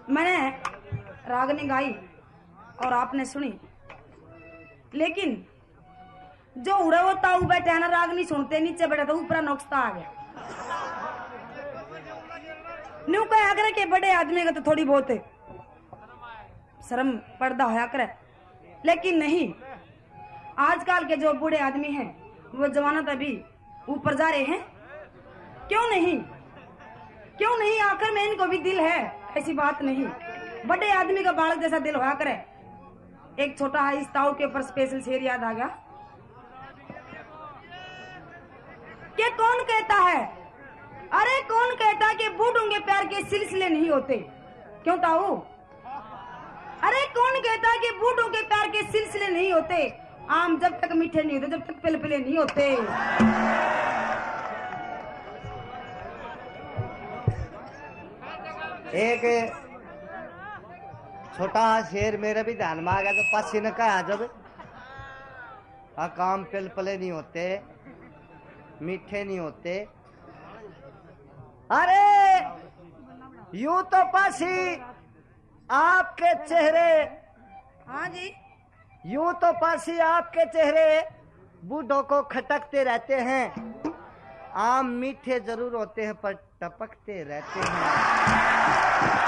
मैंने रागनी गाई और आपने सुनी, लेकिन जो उड़े वो ताऊ बैठे है ना, रागनी सुनते नीचे बैठे तो ऊपर नुकसा आ गया। न्यू कहा करे कि बड़े आदमी का तो थोड़ी बहुत शर्म पर्दा होया करे, लेकिन नहीं, आजकल के जो बूढ़े आदमी हैं वो जमानत अभी ऊपर जा रहे हैं। क्यों नहीं, क्यों नहीं, आखिर में इनको भी दिल है, ऐसी बात नहीं। बड़े आदमी का बालक जैसा दिल होया करे। एक छोटा है, इस ताऊ के ऊपर स्पेशल शेर याद आ गया कि कौन कहता है, अरे कौन कहता है कि बूढ़ों के प्यार के सिलसिले नहीं होते। क्यों ताऊ? अरे कौन कहता है कि बूढ़ों के प्यार के सिलसिले नहीं होते। आम जब तक मीठे नहीं होते, जब तक पिलपिले नहीं होते। एक छोटा शेर मेरे भी ध्यान में आ गया, तो पसी ने कहा जब काम पिलपले नहीं होते, मीठे नहीं होते। अरे यूं तो पसी आपके चेहरे, हाँ जी, यूं तो पसी आपके चेहरे बूढ़ों को खटकते रहते हैं। आम मीठे जरूर होते हैं पर टपकते रहते हैं।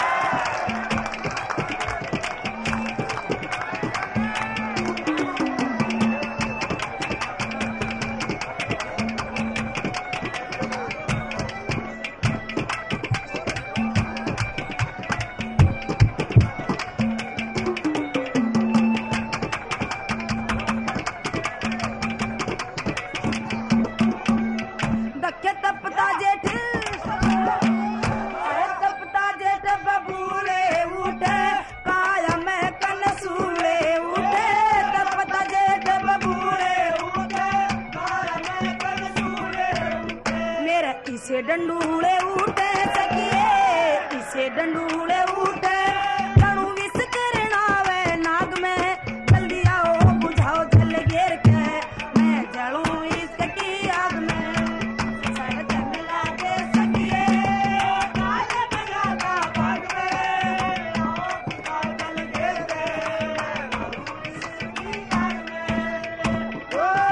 इसे डंडूले उठे सकिए, इसे डंडूले उठे तणु विष करना वे नाग में। जल्दी आओ बुझाओ जल घेर के, मैं जलूं इसकी आग में। सड़क मिला दे सकिए काले बजा का भाग में, आओ बुझाओ जल घेर के, मैं जलूं इसकी आग में।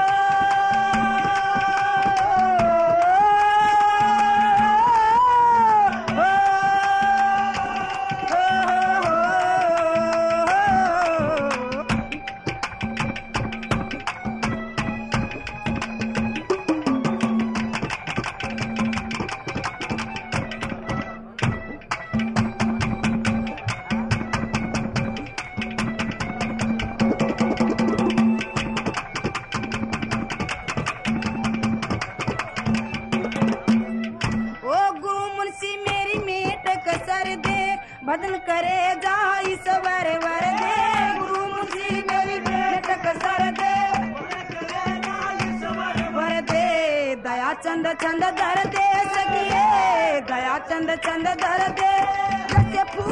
बदन करे जाई सवर वर दे, गुरु मुझी मेरी बेटक सर दे, वर दे दया चंद चंद धर दे सकिए, दया चंद चंद धर दे।